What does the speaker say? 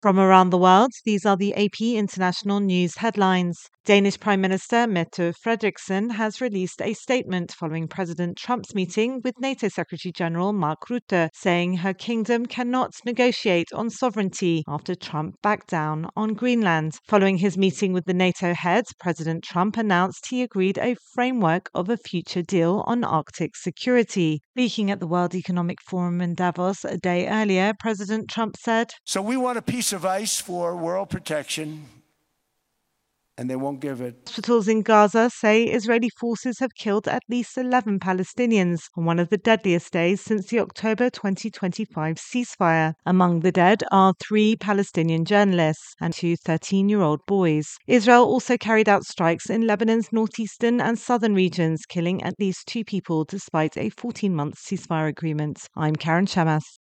From around the world, these are the AP International News headlines. Danish Prime Minister Mette Frederiksen has released a statement following President Trump's meeting with NATO Secretary General Mark Rutte, saying her kingdom cannot negotiate on sovereignty after Trump backed down on Greenland. Following his meeting with the NATO heads, President Trump announced he agreed a framework of a future deal on Arctic security. Speaking at the World Economic Forum in Davos a day earlier, President Trump said, "So we want a piece of ice for world protection, and they won't give it." Hospitals in Gaza say Israeli forces have killed at least 11 Palestinians on one of the deadliest days since the October 2025 ceasefire. Among the dead are 3 Palestinian journalists and 2 13-year-old boys. Israel also carried out strikes in Lebanon's northeastern and southern regions, killing at least 2 people despite a 14-month ceasefire agreement. I'm Karen Chamas.